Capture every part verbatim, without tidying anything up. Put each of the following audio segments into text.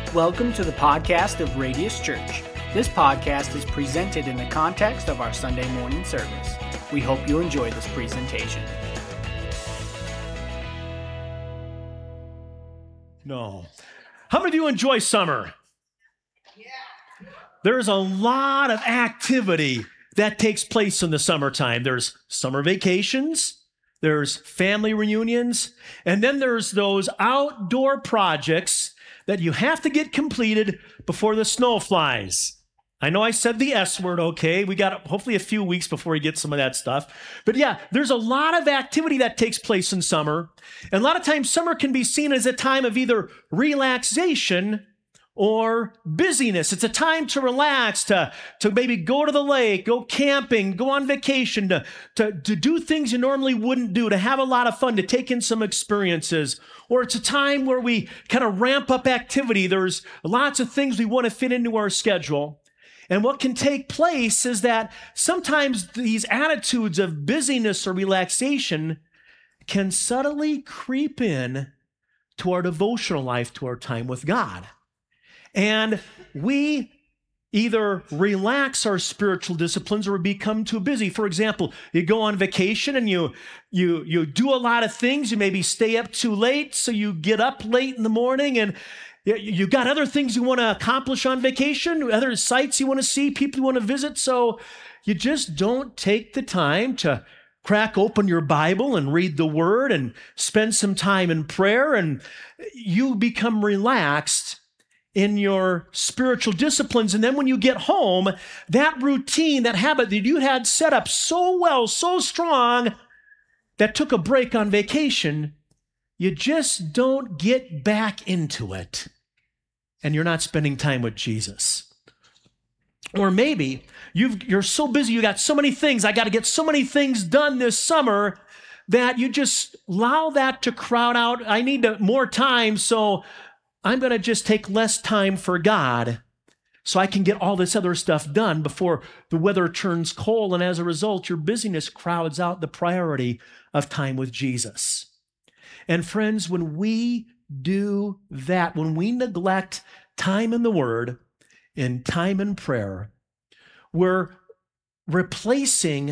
Welcome to the podcast of Radius Church. This podcast is presented in the context of our Sunday morning service. We hope you enjoy this presentation. No. How many of you enjoy summer? Yeah. There's a lot of activity that takes place in the summertime. There's summer vacations, there's family reunions, and then there's those outdoor projects that you have to get completed before the snow flies. I know I said the S word, okay? We got hopefully a few weeks before we get some of that stuff. But yeah, there's a lot of activity that takes place in summer. And a lot of times summer can be seen as a time of either relaxation or busyness. It's a time to relax, to, to maybe go to the lake, go camping, go on vacation, to, to, to do things you normally wouldn't do, to have a lot of fun, to take in some experiences. Or it's a time where we kind of ramp up activity. There's lots of things we want to fit into our schedule. And what can take place is that sometimes these attitudes of busyness or relaxation can subtly creep in to our devotional life, to our time with God. And we either relax our spiritual disciplines or become too busy. For example, you go on vacation and you you you do a lot of things. You maybe stay up too late, so you get up late in the morning, and you got other things you want to accomplish on vacation, other sites you want to see, people you want to visit, so you just don't take the time to crack open your Bible and read the Word and spend some time in prayer, and you become relaxed in your spiritual disciplines. And then when you get home, that routine, that habit that you had set up so well, so strong, that took a break on vacation, you just don't get back into it. And you're not spending time with Jesus. Or maybe you've, you're so busy, you got so many things, I got to get so many things done this summer, that you just allow that to crowd out. I need to, more time, so I'm going to just take less time for God so I can get all this other stuff done before the weather turns cold. And as a result, your busyness crowds out the priority of time with Jesus. And friends, when we do that, when we neglect time in the Word and time in prayer, we're replacing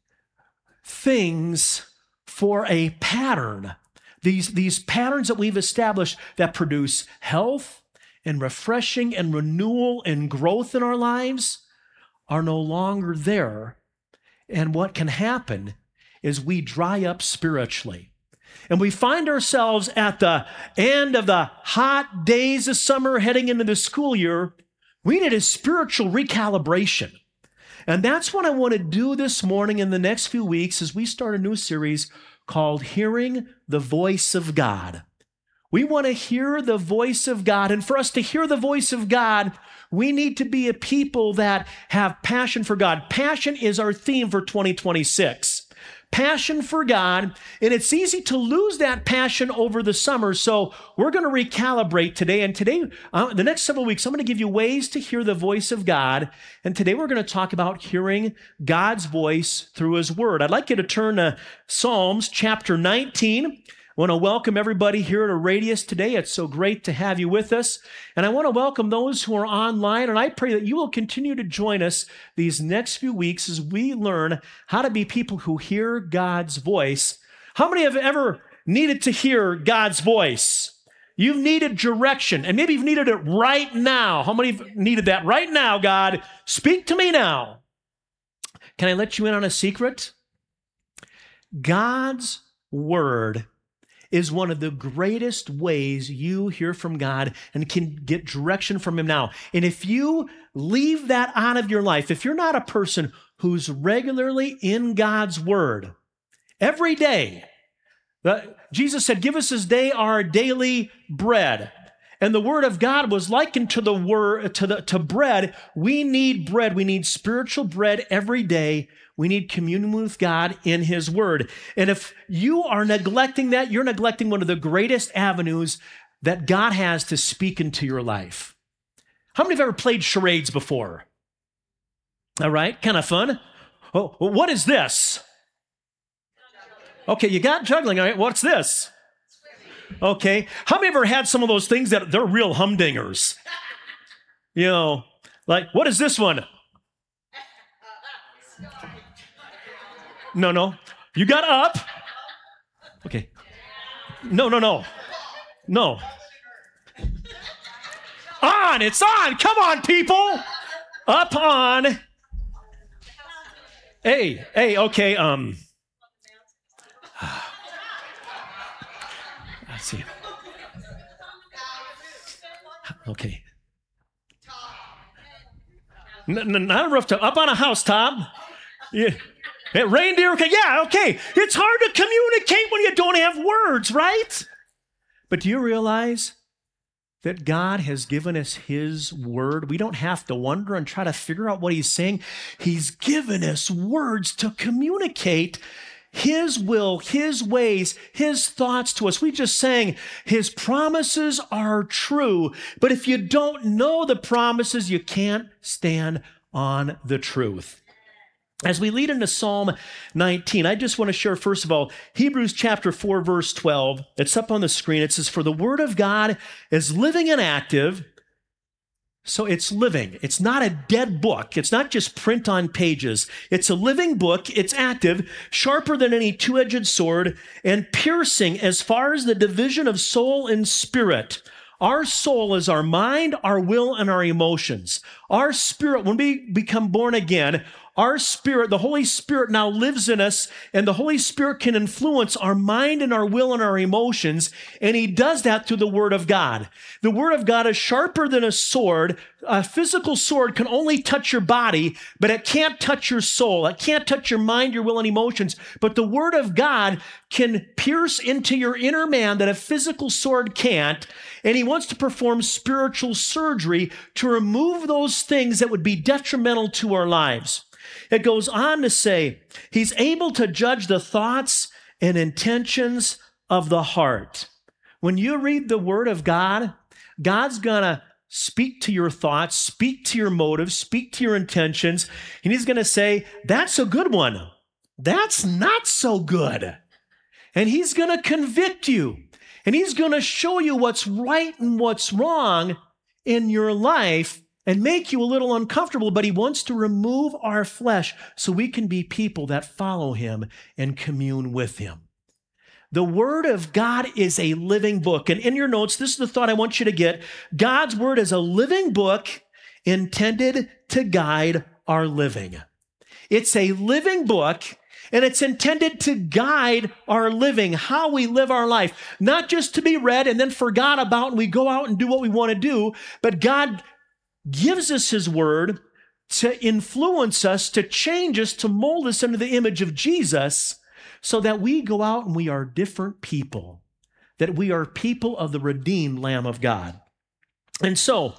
things for a pattern. These, these patterns that we've established that produce health and refreshing and renewal and growth in our lives are no longer there. And what can happen is we dry up spiritually. And we find ourselves at the end of the hot days of summer heading into the school year. We need a spiritual recalibration. And that's what I want to do this morning in the next few weeks as we start a new series called Hearing the Voice of God. We want to hear the voice of God. And for us to hear the voice of God, we need to be a people that have passion for God. Passion is our theme for twenty twenty-six. Passion for God, and it's easy to lose that passion over the summer, so we're going to recalibrate today, and today, uh, the next several weeks, I'm going to give you ways to hear the voice of God, and today we're going to talk about hearing God's voice through His Word. I'd like you to turn to Psalms chapter nineteen. I want to welcome everybody here at Radius today. It's so great to have you with us. And I want to welcome those who are online, and I pray that you will continue to join us these next few weeks as we learn how to be people who hear God's voice. How many have ever needed to hear God's voice? You've needed direction, and maybe you've needed it right now. How many have needed that right now? God, speak to me now. Can I let you in on a secret? God's Word is one of the greatest ways you hear from God and can get direction from Him now. And if you leave that out of your life, if you're not a person who's regularly in God's Word every day, Jesus said, give us this day our daily bread. And the Word of God was likened to the word to the to bread. We need bread. We need spiritual bread every day. We need communion with God in His Word. And if you are neglecting that, you're neglecting one of the greatest avenues that God has to speak into your life. How many have ever played charades before? All right, kind of fun. Oh, what is this? Okay, you got juggling. All right, what's this? Okay. How many ever had some of those things that they're real humdingers? You know, like, what is this one? No, no. You got up. Okay. No, no, no. No. On, it's on. Come on, people. Up on. Hey, hey, okay, um. Let's see. Okay. N- n- not a rooftop. Up on a housetop. Yeah. Hey, reindeer. Okay. Yeah. Okay. It's hard to communicate when you don't have words, right? But do you realize that God has given us His word? We don't have to wonder and try to figure out what He's saying. He's given us words to communicate His will, His ways, His thoughts to us. We just sang, His promises are true. But if you don't know the promises, you can't stand on the truth. As we lead into Psalm nineteen, I just want to share, first of all, Hebrews chapter four, verse twelve. It's up on the screen. It says, for the word of God is living and active. So it's living. It's not a dead book. It's not just print on pages. It's a living book. It's active, sharper than any two-edged sword, and piercing as far as the division of soul and spirit. Our soul is our mind, our will, and our emotions. Our spirit, when we become born again, our spirit, the Holy Spirit now lives in us, and the Holy Spirit can influence our mind and our will and our emotions, and He does that through the Word of God. The Word of God is sharper than a sword. A physical sword can only touch your body, but it can't touch your soul. It can't touch your mind, your will, and emotions. But the Word of God can pierce into your inner man that a physical sword can't, and He wants to perform spiritual surgery to remove those things that would be detrimental to our lives. It goes on to say, He's able to judge the thoughts and intentions of the heart. When you read the Word of God, God's going to speak to your thoughts, speak to your motives, speak to your intentions, and He's going to say, that's a good one. That's not so good. And He's going to convict you, and He's going to show you what's right and what's wrong in your life and make you a little uncomfortable, but He wants to remove our flesh so we can be people that follow Him and commune with Him. The Word of God is a living book. And in your notes, this is the thought I want you to get. God's Word is a living book intended to guide our living. It's a living book, and it's intended to guide our living, how we live our life, not just to be read and then forgot about and we go out and do what we want to do, but God gives us His Word to influence us, to change us, to mold us into the image of Jesus so that we go out and we are different people, that we are people of the redeemed Lamb of God. And so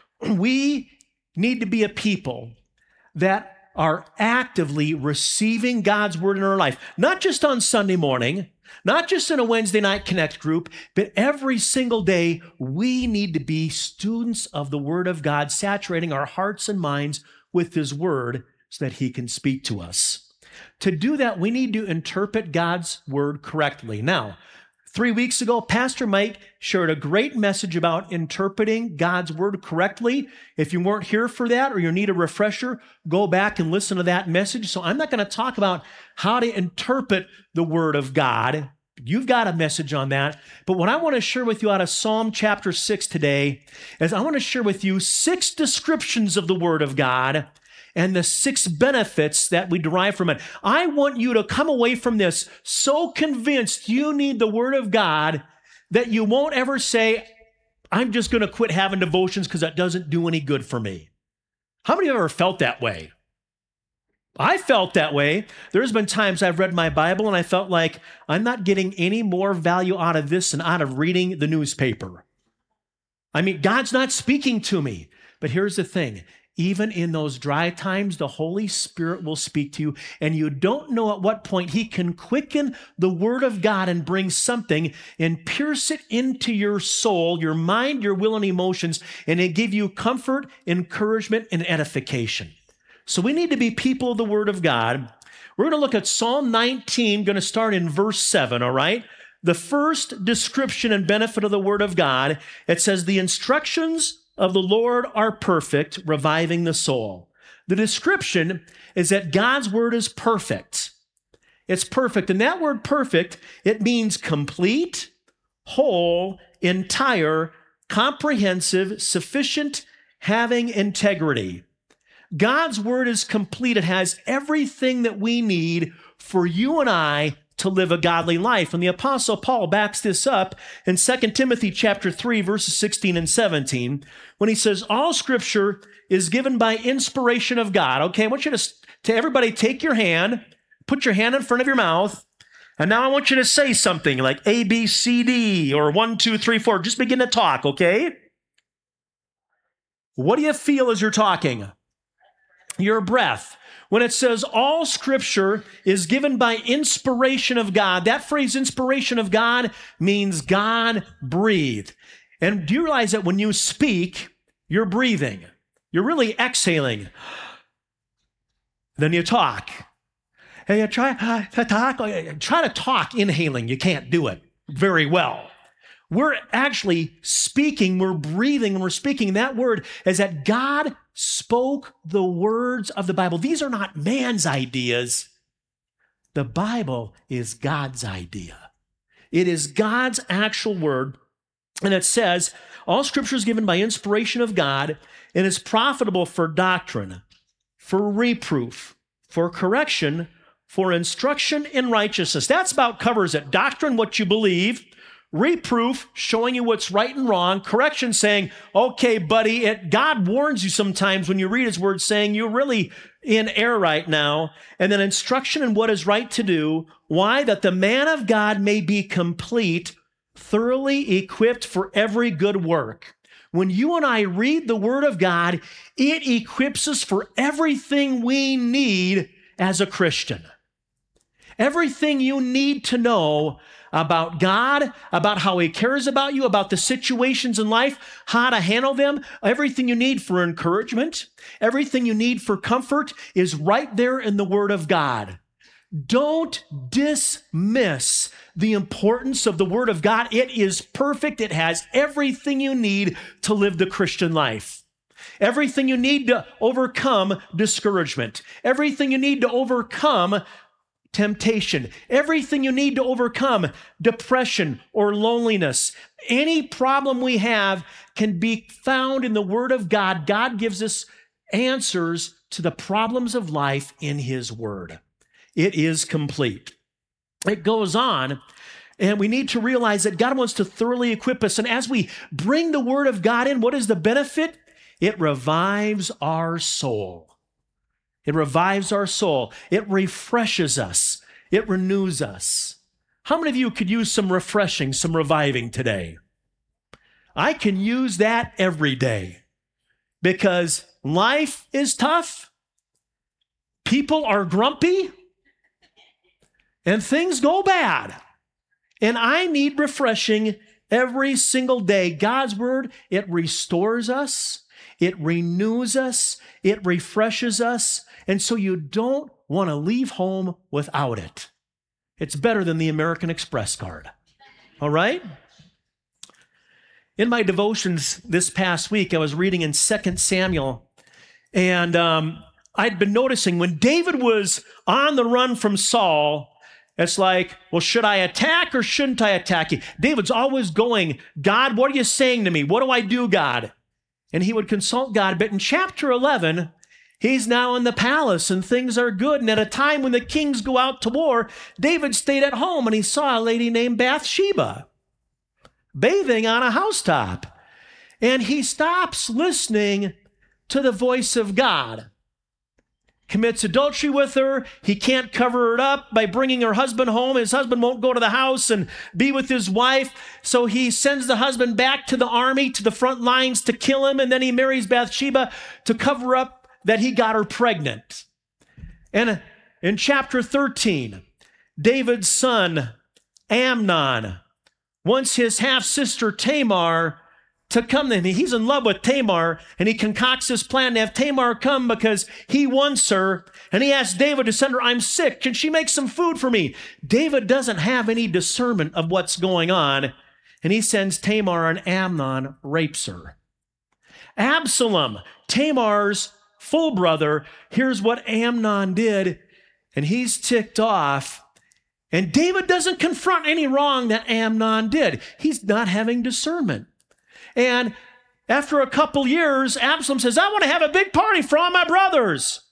we need to be a people that are actively receiving God's Word in our life, not just on Sunday morning, not just in a Wednesday night Connect group, but every single day, we need to be students of the Word of God, saturating our hearts and minds with His Word so that He can speak to us. To do that, we need to interpret God's Word correctly. Now, three weeks ago, Pastor Mike shared a great message about interpreting God's Word correctly. If you weren't here for that or you need a refresher, go back and listen to that message. So I'm not going to talk about how to interpret the Word of God. You've got a message on that. But what I want to share with you out of Psalm chapter six today is I want to share with you six descriptions of the Word of God and the six benefits that we derive from it. I want you to come away from this so convinced you need the Word of God that you won't ever say, I'm just going to quit having devotions because that doesn't do any good for me. How many of you have ever felt that way? I felt that way. There's been times I've read my Bible and I felt like I'm not getting any more value out of this than out of reading the newspaper. I mean, God's not speaking to me. But here's the thing. Even in those dry times, the Holy Spirit will speak to you, and you don't know at what point He can quicken the Word of God and bring something and pierce it into your soul, your mind, your will, and emotions, and it give you comfort, encouragement, and edification. So we need to be people of the Word of God. We're going to look at Psalm nineteen, going to start in verse seven, all right? the first description and benefit of the Word of God, it says, the instructions of the Lord are perfect, reviving the soul. The description is that God's Word is perfect. It's perfect. And that word perfect, it means complete, whole, entire, comprehensive, sufficient, having integrity. God's Word is complete. It has everything that we need for you and I to live a godly life. And the Apostle Paul backs this up in Second Timothy chapter three, verses sixteen and seventeen, when he says, all Scripture is given by inspiration of God. Okay, I want you to, to everybody take your hand, put your hand in front of your mouth, and now I want you to say something like A, B, C, D, or one, two, three, four. Just begin to talk, okay? What do you feel as you're talking? Your breath. When it says all Scripture is given by inspiration of God, that phrase inspiration of God means God breathed. And do you realize that when you speak, you're breathing? You're really exhaling. Then you talk. And you try to talk, try to talk inhaling. You can't do it very well. We're actually speaking, we're breathing, and we're speaking. That word is that God spoke the words of the Bible. These are not man's ideas. The Bible is God's idea. It is God's actual word. And it says, all Scripture is given by inspiration of God and is profitable for doctrine, for reproof, for correction, for instruction in righteousness. That's about covers it. Doctrine, what you believe. Reproof, showing you what's right and wrong. Correction, saying, okay, buddy, it, God warns you sometimes when you read his word, saying you're really in error right now. And then instruction in what is right to do. Why? That the man of God may be complete, thoroughly equipped for every good work. When you and I read the word of God, it equips us for everything we need as a Christian. Everything you need to know about God, about how he cares about you, about the situations in life, how to handle them. Everything you need for encouragement, everything you need for comfort is right there in the Word of God. Don't dismiss the importance of the Word of God. It is perfect. It has everything you need to live the Christian life. Everything you need to overcome discouragement. Everything you need to overcome temptation, everything you need to overcome depression or loneliness. Any problem we have can be found in the Word of God. God gives us answers to the problems of life in his Word. It is complete. It goes on, and we need to realize that God wants to thoroughly equip us. And as we bring the Word of God in, what is the benefit? It revives our soul. It revives our soul. It refreshes us. It renews us. How many of you could use some refreshing, some reviving today? I can use that every day because life is tough. People are grumpy and things go bad. And I need refreshing every single day. God's word, it restores us. It renews us. It refreshes us. And so you don't want to leave home without it. It's better than the American Express card. All right? In my devotions this past week, I was reading in Second Samuel, and um, I'd been noticing when David was on the run from Saul, it's like, well, should I attack or shouldn't I attack you? David's always going, God, what are you saying to me? What do I do, God? And he would consult God. But in chapter eleven, he's now in the palace and things are good. And at a time when the kings go out to war, David stayed at home and he saw a lady named Bathsheba bathing on a housetop. And he stops listening to the voice of God. Commits adultery with her. He can't cover it up by bringing her husband home. His husband won't go to the house and be with his wife. So he sends the husband back to the army, to the front lines to kill him. And then he marries Bathsheba to cover up that he got her pregnant. And in chapter thirteen, David's son, Amnon, wants his half-sister Tamar to come to him. He's in love with Tamar, and he concocts this plan to have Tamar come because he wants her, and he asks David to send her, I'm sick. Can she make some food for me? David doesn't have any discernment of what's going on, and he sends Tamar, and Amnon rapes her. Absalom, Tamar's full brother, here's what Amnon did, and he's ticked off. And David doesn't confront any wrong that Amnon did. He's not having discernment. And after a couple years, Absalom says, I want to have a big party for all my brothers.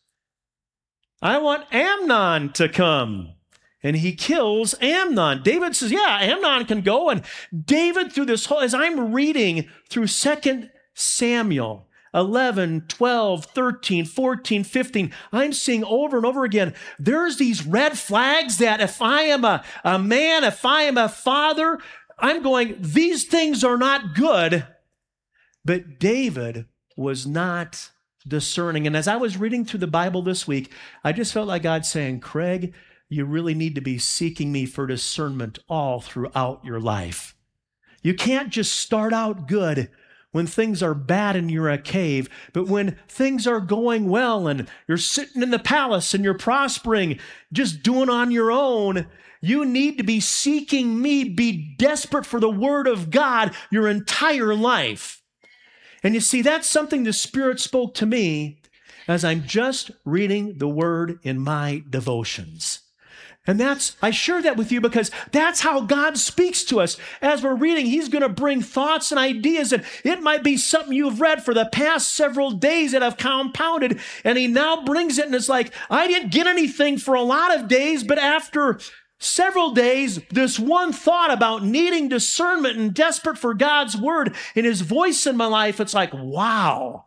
I want Amnon to come. And he kills Amnon. David says, yeah, Amnon can go. And David, through this whole, as I'm reading through Second Samuel, eleven, twelve, thirteen, fourteen, fifteen, I'm seeing over and over again, there's these red flags that if I am a, a man, if I am a father, I'm going, these things are not good. But David was not discerning. And as I was reading through the Bible this week, I just felt like God saying, Craig, you really need to be seeking me for discernment all throughout your life. You can't just start out good when things are bad and you're a cave, but when things are going well and you're sitting in the palace and you're prospering, just doing on your own, you need to be seeking me, be desperate for the word of God your entire life. And you see, that's something the Spirit spoke to me as I'm just reading the word in my devotions. And that's, I share that with you because that's how God speaks to us. As we're reading, he's going to bring thoughts and ideas, and it might be something you've read for the past several days that have compounded, and he now brings it, and it's like, I didn't get anything for a lot of days, but after several days, this one thought about needing discernment and desperate for God's word and his voice in my life, it's like, wow.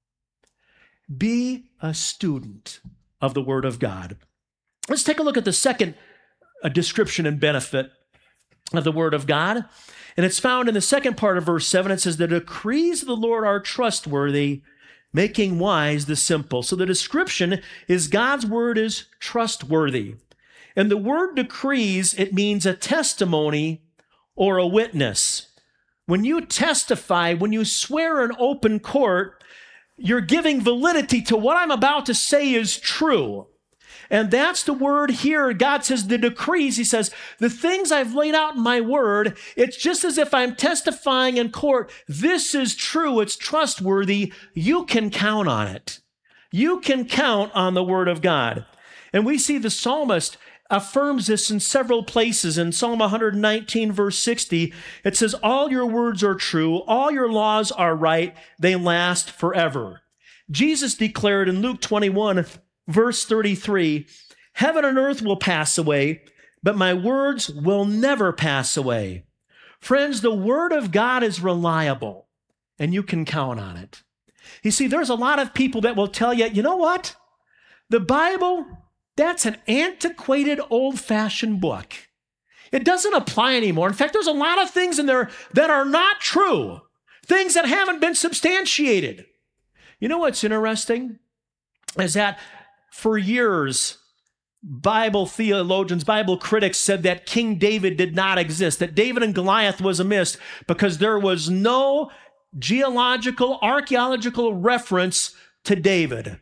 Be a student of the word of God. Let's take a look at the second uh, description and benefit of the word of God. And it's found in the second part of verse seven. It says, the decrees of the Lord are trustworthy, making wise the simple. So the description is God's word is trustworthy. And the word decrees, it means a testimony or a witness. When you testify, when you swear in open court, you're giving validity to what I'm about to say is true. And that's the word here. God says the decrees, he says, the things I've laid out in my word, it's just as if I'm testifying in court. This is true. It's trustworthy. You can count on it. You can count on the word of God. And we see the psalmist affirms this in several places. In Psalm one nineteen, verse sixty, it says, all your words are true. All your laws are right. They last forever. Jesus declared in Luke twenty-one, verse thirty-three, heaven and earth will pass away, but my words will never pass away. Friends, the word of God is reliable, and you can count on it. You see, there's a lot of people that will tell you, you know what? The Bible, that's an antiquated, old-fashioned book. It doesn't apply anymore. In fact, there's a lot of things in there that are not true, things that haven't been substantiated. You know what's interesting? Is that for years, Bible theologians, Bible critics said that King David did not exist, that David and Goliath was a myth because there was no geological, archaeological reference to David.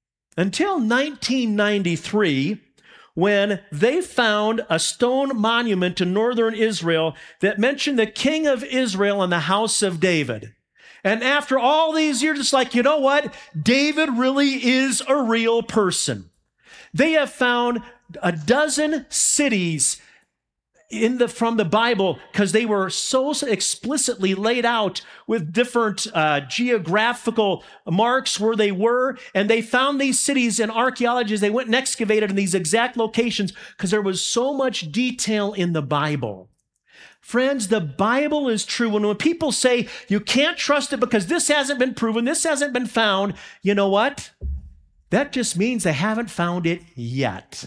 Until nineteen ninety-three, when they found a stone monument in northern Israel that mentioned the king of Israel and the house of David. And after all these years, it's like, you know what? David really is a real person. They have found a dozen cities in the from the Bible because they were so explicitly laid out with different uh, geographical marks where they were. And they found these cities in archaeology as they went and excavated in these exact locations because there was so much detail in the Bible. Friends, the Bible is true. And when people say you can't trust it because this hasn't been proven, this hasn't been found, you know what? That just means they haven't found it yet.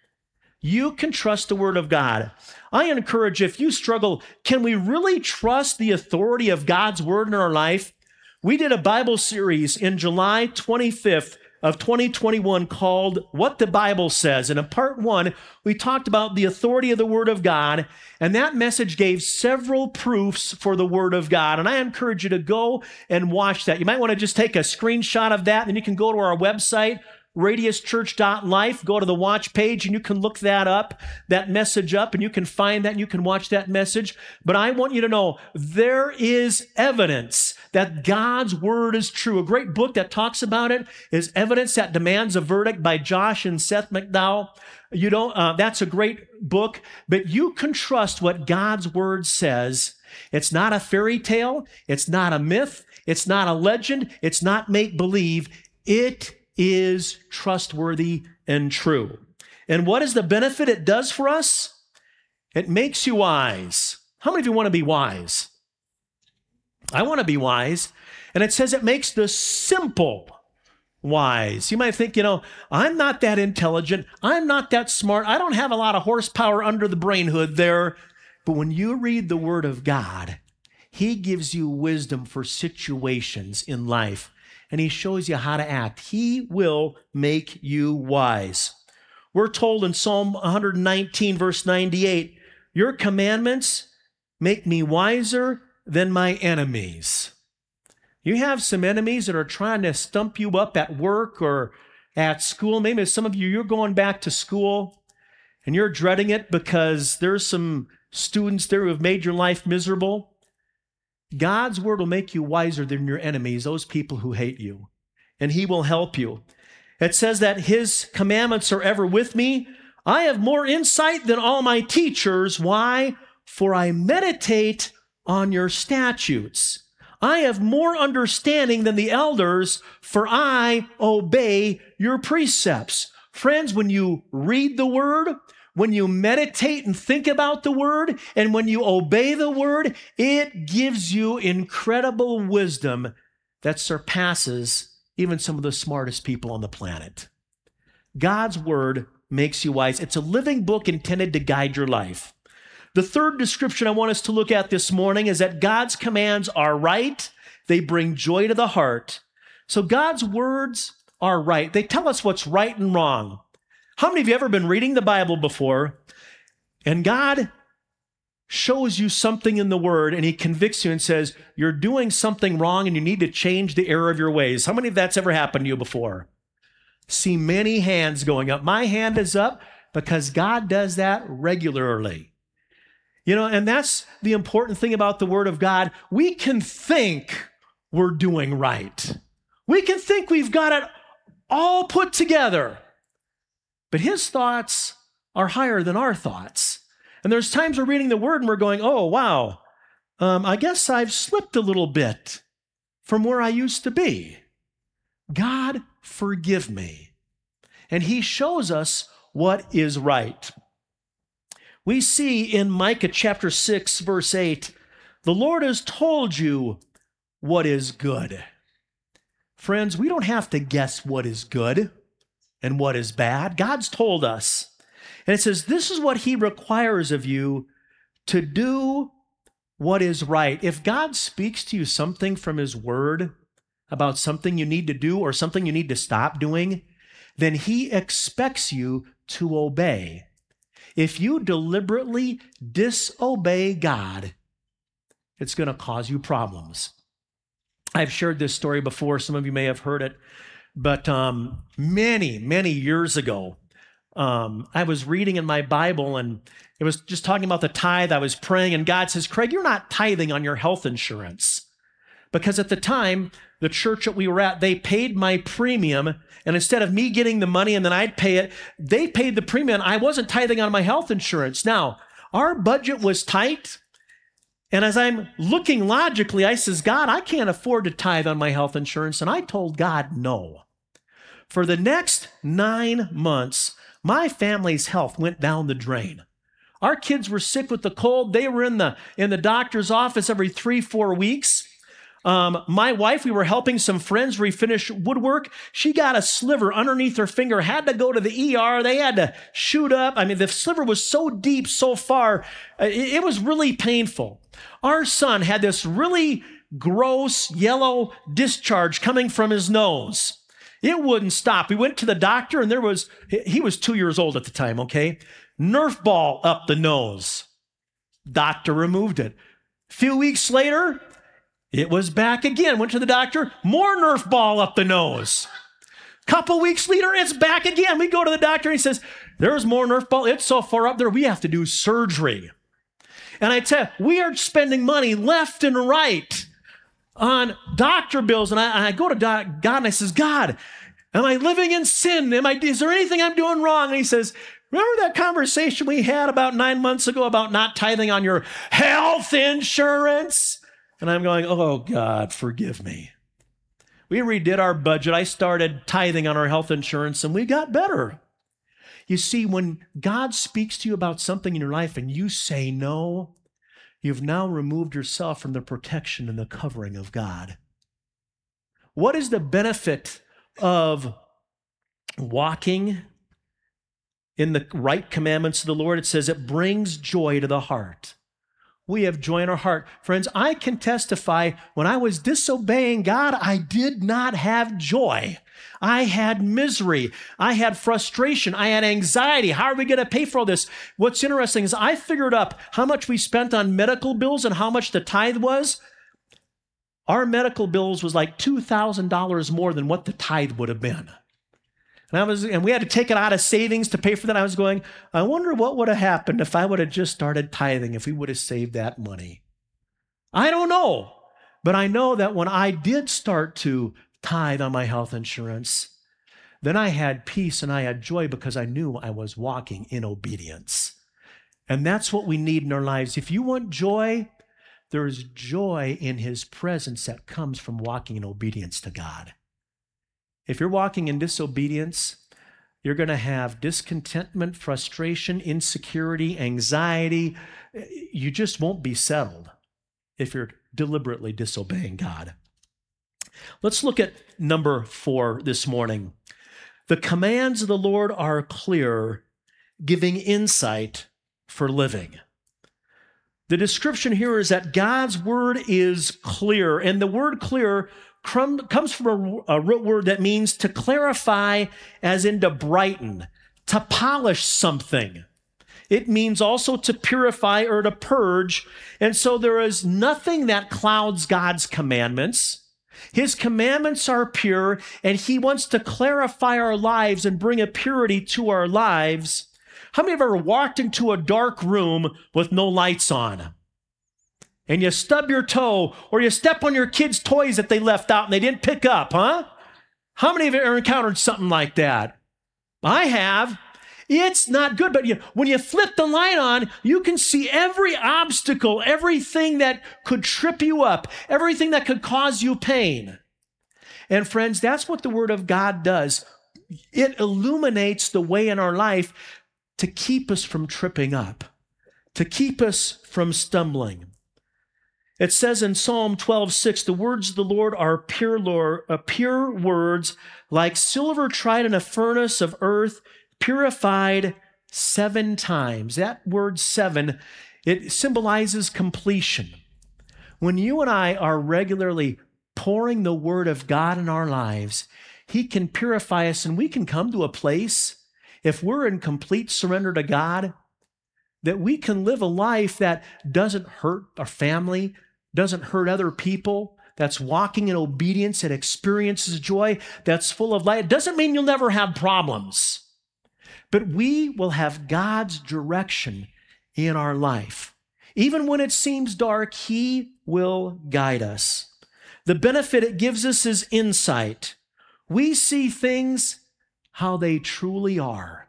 You can trust the word of God. I encourage you, if you struggle, can we really trust the authority of God's word in our life? We did a Bible series in July twenty-fifth of twenty twenty-one called What the Bible Says. And in part one, we talked about the authority of the Word of God, and that message gave several proofs for the Word of God. And I encourage you to go and watch that. You might want to just take a screenshot of that, and then you can go to our website, radius church dot life, go to the watch page, and you can look that up, that message up, and you can find that, and you can watch that message. But I want you to know there is evidence that God's Word is true. A great book that talks about it is Evidence That Demands a Verdict by Josh and Seth McDowell. You don't, uh, that's a great book, but you can trust what God's Word says. It's not a fairy tale. It's not a myth. It's not a legend. It's not make-believe. It is trustworthy and true. And what is the benefit it does for us? It makes you wise. How many of you want to be wise? I want to be wise. And it says it makes the simple wise. You might think, you know, I'm not that intelligent. I'm not that smart. I don't have a lot of horsepower under the brain hood there. But when you read the Word of God, He gives you wisdom for situations in life. And He shows you how to act. He will make you wise. We're told in Psalm one nineteen, verse ninety-eight, your commandments make me wiser than my enemies. You have some enemies that are trying to stump you up at work or at school. Maybe some of you, you're going back to school and you're dreading it because there's some students there who have made your life miserable. God's Word will make you wiser than your enemies, those people who hate you, and He will help you. It says that His commandments are ever with me. I have more insight than all my teachers. Why? For I meditate on your statutes. I have more understanding than the elders, for I obey your precepts. Friends, when you read the Word, when you meditate and think about the Word, and when you obey the Word, it gives you incredible wisdom that surpasses even some of the smartest people on the planet. God's Word makes you wise. It's a living book intended to guide your life. The third description I want us to look at this morning is that God's commands are right. They bring joy to the heart. So God's words are right. They tell us what's right and wrong. How many of you ever been reading the Bible before, and God shows you something in the Word, and He convicts you and says, you're doing something wrong and you need to change the error of your ways? How many of that's ever happened to you before? See many hands going up. My hand is up because God does that regularly. You know, and that's the important thing about the Word of God. We can think we're doing right. We can think we've got it all put together. But His thoughts are higher than our thoughts. And there's times we're reading the Word and we're going, oh, wow, um, I guess I've slipped a little bit from where I used to be. God, forgive me. And He shows us what is right. We see in Micah chapter six, verse eight, the Lord has told you what is good. Friends, we don't have to guess what is good and what is bad. God's told us. And it says, this is what He requires of you, to do what is right. If God speaks to you something from His Word about something you need to do or something you need to stop doing, then He expects you to obey. If you deliberately disobey God, it's going to cause you problems. I've shared this story before. Some of you may have heard it. But um, many, many years ago, um, I was reading in my Bible, and it was just talking about the tithe. I was praying, and God says, Craig, you're not tithing on your health insurance. Because at the time, the church that we were at, they paid my premium, and instead of me getting the money and then I'd pay it, they paid the premium. I wasn't tithing on my health insurance. Now, our budget was tight, and as I'm looking logically, I says, God, I can't afford to tithe on my health insurance, and I told God no. For the next nine months, my family's health went down the drain. Our kids were sick with the cold. They were in the, in the doctor's office every three, four weeks. Um, my wife, we were helping some friends refinish woodwork. She got a sliver underneath her finger, had to go to the E R. They had to shoot up. I mean, the sliver was so deep, so far, it, it was really painful. Our son had this really gross yellow discharge coming from his nose. It wouldn't stop. We went to the doctor, and there was, he was two years old at the time, okay? Nerf ball up the nose. Doctor removed it. A few weeks later, it was back again. Went to the doctor, more Nerf ball up the nose. Couple weeks later, it's back again. We go to the doctor, and he says, there's more Nerf ball. It's so far up there, we have to do surgery. And I tell you, we are spending money left and right on doctor bills. And I, I go to God and I says, God, am I living in sin? Am I, is there anything I'm doing wrong? And he says, remember that conversation we had about nine months ago about not tithing on your health insurance? And I'm going, oh, God, forgive me. We redid our budget. I started tithing on our health insurance, and we got better. You see, when God speaks to you about something in your life and you say no, you've now removed yourself from the protection and the covering of God. What is the benefit of walking in the right commandments of the Lord? It says it brings joy to the heart. We have joy in our heart. Friends, I can testify when I was disobeying God, I did not have joy. I had misery. I had frustration. I had anxiety. How are we going to pay for all this? What's interesting is I figured up how much we spent on medical bills and how much the tithe was. Our medical bills was like two thousand dollars more than what the tithe would have been. And I was, and we had to take it out of savings to pay for that. I was going, I wonder what would have happened if I would have just started tithing, if we would have saved that money. I don't know. But I know that when I did start to tithe on my health insurance, then I had peace and I had joy because I knew I was walking in obedience. And that's what we need in our lives. If you want joy, there is joy in his presence that comes from walking in obedience to God. If you're walking in disobedience, you're going to have discontentment, frustration, insecurity, anxiety. You just won't be settled if you're deliberately disobeying God. Let's look at number four this morning. The commands of the Lord are clear, giving insight for living. The description here is that God's word is clear, and the word clear comes from a, a root word that means to clarify, as in to brighten, to polish something. It means also to purify or to purge. And so there is nothing that clouds God's commandments. His commandments are pure, and he wants to clarify our lives and bring a purity to our lives. How many have ever walked into a dark room with no lights on? And you stub your toe, or you step on your kids' toys that they left out and they didn't pick up, huh? How many of you ever encountered something like that? I have. It's not good, but you, when you flip the light on, you can see every obstacle, everything that could trip you up, everything that could cause you pain. And friends, that's what the Word of God does. It illuminates the way in our life to keep us from tripping up, to keep us from stumbling. It says in Psalm twelve six, the words of the Lord are pure, Lord, uh, pure words, like silver tried in a furnace of earth, purified seven times. That word seven, it symbolizes completion. When you and I are regularly pouring the word of God in our lives, he can purify us, and we can come to a place, if we're in complete surrender to God, that we can live a life that doesn't hurt our family, doesn't hurt other people, that's walking in obedience and experiences joy, that's full of light. It doesn't mean you'll never have problems, but we will have God's direction in our life. Even when it seems dark, he will guide us. The benefit it gives us is insight. We see things how they truly are.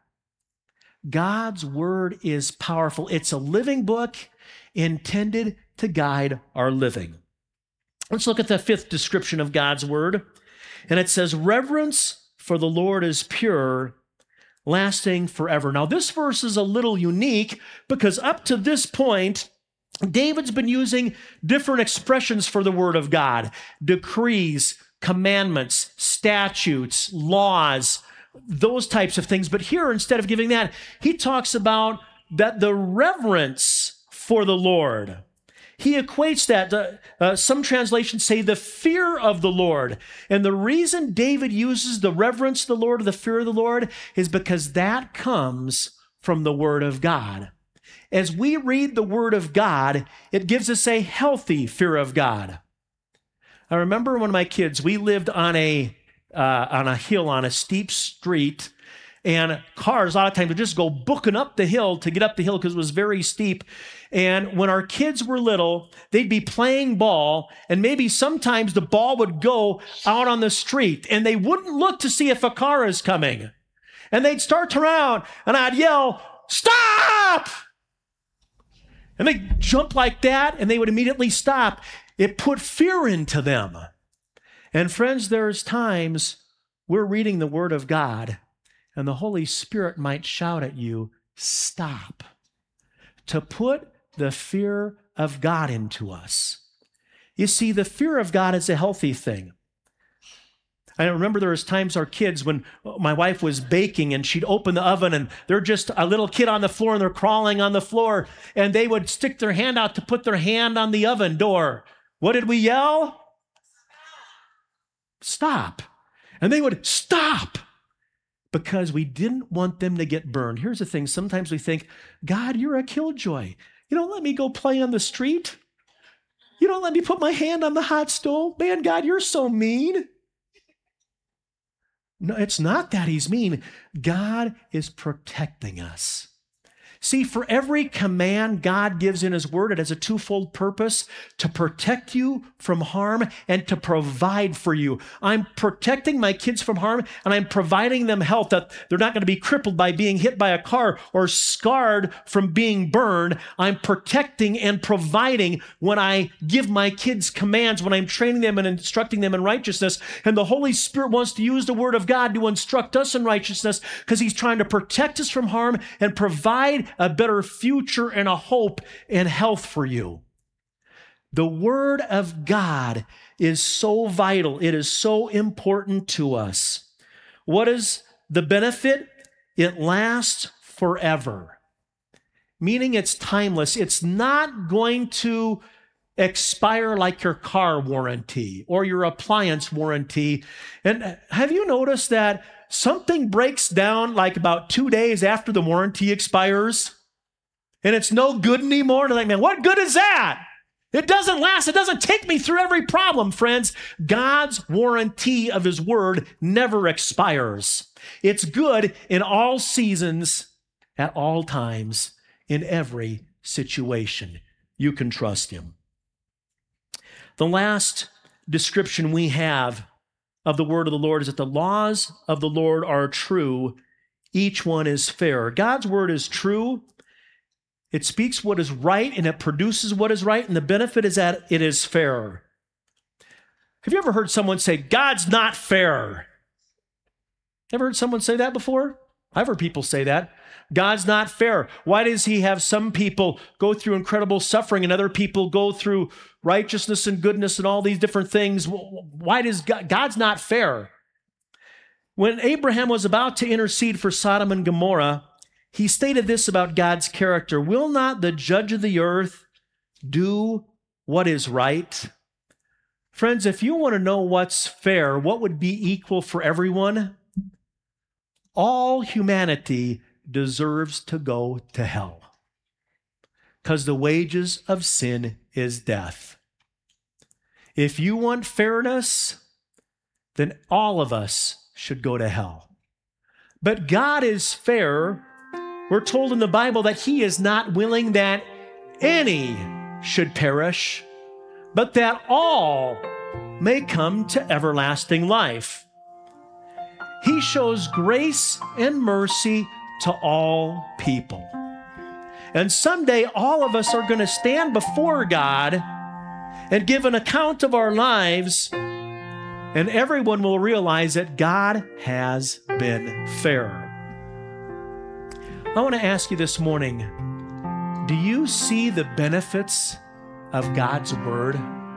God's word is powerful. It's a living book intended to guide our living. Let's look at the fifth description of God's word. And it says, reverence for the Lord is pure, lasting forever. Now, this verse is a little unique because up to this point, David's been using different expressions for the word of God: decrees, commandments, statutes, laws, those types of things. But here, instead of giving that, he talks about that the reverence for the Lord He equates that, uh, uh, some translations say the fear of the Lord. And the reason David uses the reverence of the Lord or the fear of the Lord is because that comes from the Word of God. As we read the Word of God, it gives us a healthy fear of God. I remember when my kids, we lived on a uh, on a hill, on a steep street, and cars a lot of times would just go booking up the hill to get up the hill because it was very steep. And when our kids were little, they'd be playing ball, and maybe sometimes the ball would go out on the street, and they wouldn't look to see if a car is coming. And they'd start to round, and I'd yell, "Stop!" And they'd jump like that, and they would immediately stop. It put fear into them. And friends, there's times we're reading the Word of God, and the Holy Spirit might shout at you, "Stop," to put the fear of God into us. You see, the fear of God is a healthy thing. I remember there was times our kids, when my wife was baking and she'd open the oven and they're just a little kid on the floor and they're crawling on the floor, and they would stick their hand out to put their hand on the oven door. What did we yell? Stop. And they would stop because we didn't want them to get burned. Here's the thing. Sometimes we think, "God, you're a killjoy. You don't let me go play on the street. You don't let me put my hand on the hot stove. Man, God, you're so mean." No, it's not that he's mean. God is protecting us. See, for every command God gives in his word, it has a twofold purpose: to protect you from harm and to provide for you. I'm protecting my kids from harm, and I'm providing them health, that they're not going to be crippled by being hit by a car or scarred from being burned. I'm protecting and providing when I give my kids commands, when I'm training them and instructing them in righteousness. And the Holy Spirit wants to use the Word of God to instruct us in righteousness because he's trying to protect us from harm and provide a better future and a hope and health for you. The Word of God is so vital. It is so important to us. What is the benefit? It lasts forever, meaning it's timeless. It's not going to expire like your car warranty or your appliance warranty. And have you noticed that something breaks down like about two days after the warranty expires, and it's no good anymore? And they're like, "Man, what good is that? It doesn't last. It doesn't take me through every problem." Friends, God's warranty of his word never expires. It's good in all seasons, at all times, in every situation. You can trust him. The last description we have of the word of the Lord is that the laws of the Lord are true. Each one is fair. God's word is true. It speaks what is right, and it produces what is right, and the benefit is that it is fair. Have you ever heard someone say, "God's not fair"? Ever heard someone say that before? I've heard people say that. God's not fair. Why does he have some people go through incredible suffering and other people go through righteousness and goodness and all these different things? Why does God, God's not fair? When Abraham was about to intercede for Sodom and Gomorrah, he stated this about God's character: "Will not the judge of the earth do what is right?" Friends, if you want to know what's fair, what would be equal for everyone? All humanity deserves to go to hell, because the wages of sin is death. If you want fairness, then all of us should go to hell. But God is fair. We're told in the Bible that he is not willing that any should perish, but that all may come to everlasting life. He shows grace and mercy to all people. And someday all of us are going to stand before God and give an account of our lives, and everyone will realize that God has been fair. I want to ask you this morning, do you see the benefits of God's word?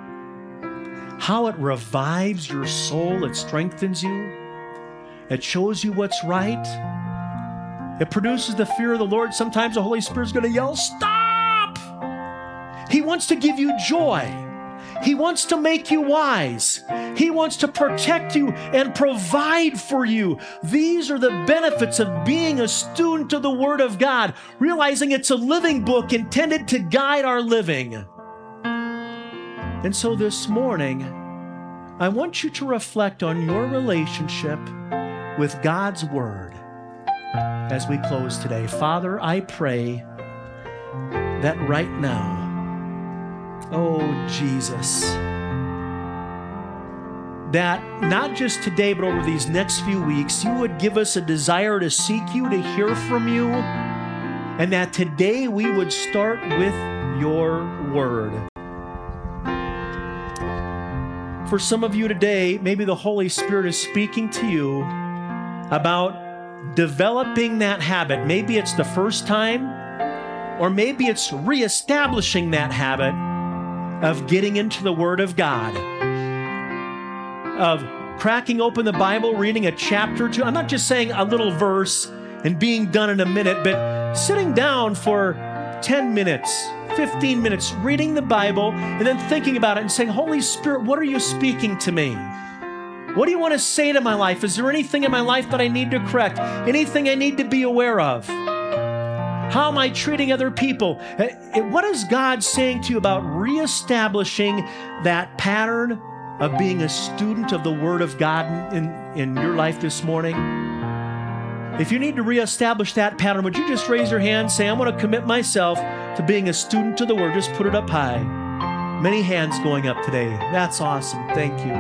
How it revives your soul, it strengthens you, it shows you what's right. It produces the fear of the Lord. Sometimes the Holy Spirit's going to yell, "Stop!" He wants to give you joy. He wants to make you wise. He wants to protect you and provide for you. These are the benefits of being a student of the Word of God, realizing it's a living book intended to guide our living. And so this morning, I want you to reflect on your relationship with God's Word as we close today. Father, I pray that right now, oh, Jesus, that not just today, but over these next few weeks, you would give us a desire to seek you, to hear from you, and that today we would start with your word. For some of you today, maybe the Holy Spirit is speaking to you about developing that habit. Maybe it's the first time, or maybe it's reestablishing that habit of getting into the Word of God, of cracking open the Bible, reading a chapter or two. I'm not just saying a little verse and being done in a minute, but sitting down for ten minutes, fifteen minutes, reading the Bible, and then thinking about it and saying, Holy Spirit, what are you speaking to me? What do you want to say to my life? Is there anything in my life that I need to correct? Anything I need to be aware of? How am I treating other people? What is God saying to you about reestablishing that pattern of being a student of the Word of God in, in your life this morning? If you need to reestablish that pattern, would you just raise your hand, say, I want to commit myself to being a student of the Word. Just put it up high. Many hands going up today. That's awesome. Thank you.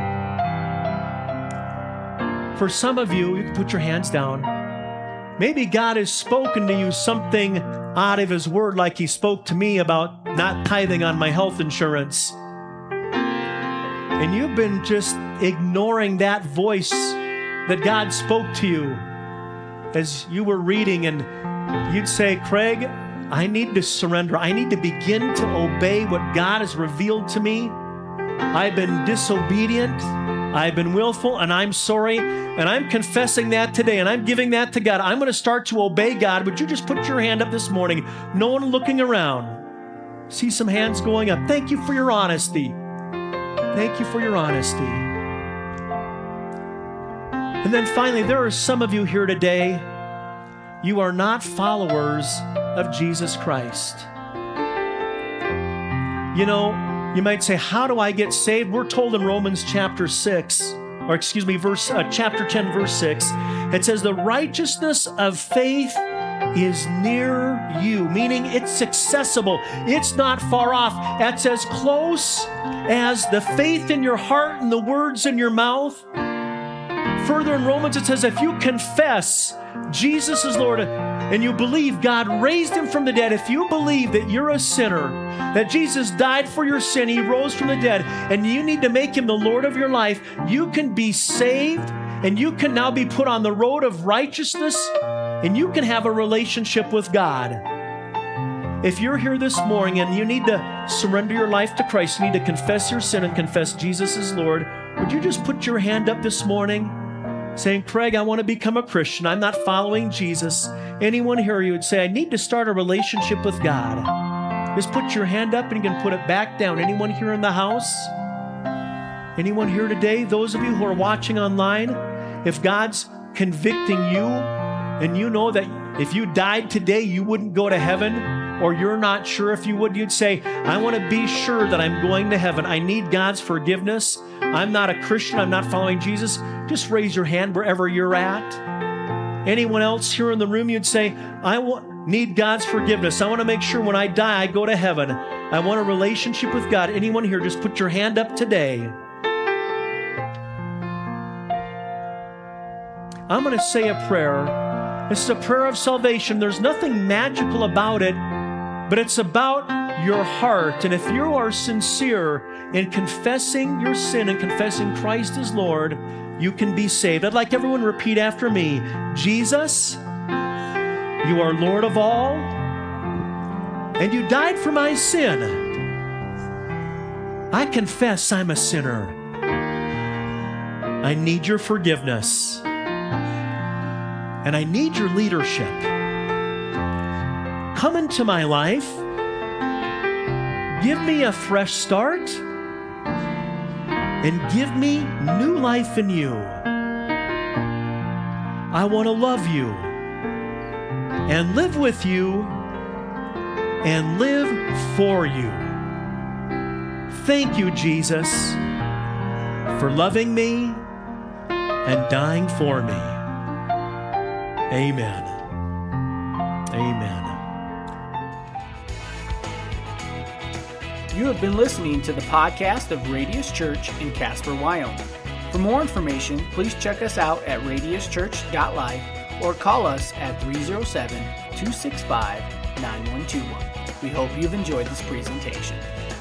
For some of you, you can put your hands down. Maybe God has spoken to you something out of His Word, like He spoke to me about not tithing on my health insurance. And you've been just ignoring that voice that God spoke to you as you were reading, and you'd say, Craig, I need to surrender. I need to begin to obey what God has revealed to me. I've been disobedient. I've been willful, and I'm sorry, and I'm confessing that today, and I'm giving that to God. I'm going to start to obey God. Would you just put your hand up this morning? No one looking around. See some hands going up. Thank you for your honesty. Thank you for your honesty. And then finally, there are some of you here today, you are not followers of Jesus Christ. You know, you might say, how do I get saved? We're told in Romans chapter six, or excuse me, verse uh, chapter ten, verse six, it says, the righteousness of faith is near you, meaning it's accessible. It's not far off. That's as close as the faith in your heart and the words in your mouth. Further in Romans, it says, if you confess Jesus is Lord and you believe God raised Him from the dead, if you believe that you're a sinner, that Jesus died for your sin, He rose from the dead, and you need to make Him the Lord of your life, you can be saved, and you can now be put on the road of righteousness, and you can have a relationship with God. If you're here this morning and you need to surrender your life to Christ, you need to confess your sin and confess Jesus is Lord, would you just put your hand up this morning saying, Craig, I want to become a Christian. I'm not following Jesus. Anyone here, you would say, I need to start a relationship with God. Just put your hand up and you can put it back down. Anyone here in the house? Anyone here today? Those of you who are watching online, if God's convicting you and you know that if you died today, you wouldn't go to heaven, or you're not sure if you would, you'd say, I want to be sure that I'm going to heaven. I need God's forgiveness. I'm not a Christian. I'm not following Jesus. Just raise your hand wherever you're at. Anyone else here in the room, you'd say, I want, need God's forgiveness. I want to make sure when I die, I go to heaven. I want a relationship with God. Anyone here, just put your hand up today. I'm going to say a prayer. This is a prayer of salvation. There's nothing magical about it, but it's about your heart. And if you are sincere in confessing your sin and confessing Christ as Lord, you can be saved. I'd like everyone to repeat after me. Jesus, you are Lord of all, and you died for my sin. I confess I'm a sinner. I need your forgiveness, and I need your leadership. Come into my life. Give me a fresh start and give me new life in you. I want to love you and live with you and live for you. Thank you, Jesus, for loving me and dying for me. Amen. Amen. You have been listening to the podcast of Radius Church in Casper, Wyoming. For more information, please check us out at radius church dot life or call us at three oh seven, two six five, nine one two one. We hope you've enjoyed this presentation.